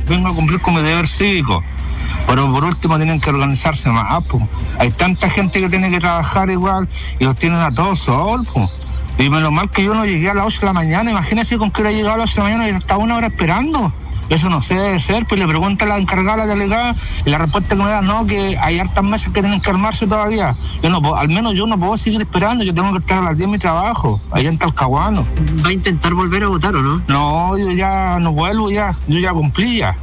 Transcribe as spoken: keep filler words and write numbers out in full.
vengo a cumplir con mi deber cívico. Pero por último tienen que organizarse más, pues. Hay tanta gente que tiene que trabajar igual y los tienen a todos solos, pues. Y menos mal que yo no llegué a las ocho de la mañana. Imagínense con que hubiera llegado a las ocho de la mañana y estaba una hora esperando. Eso no se debe ser, pues le pregunta a la encargada, a la delegada, y la respuesta que me da, no, que hay hartas mesas que tienen que armarse todavía. Yo no puedo, al menos yo no puedo seguir esperando, yo tengo que estar a las diez en mi trabajo, allá en Talcahuano. ¿Va a intentar volver a votar o no? No, yo ya no vuelvo ya, yo ya cumplí ya.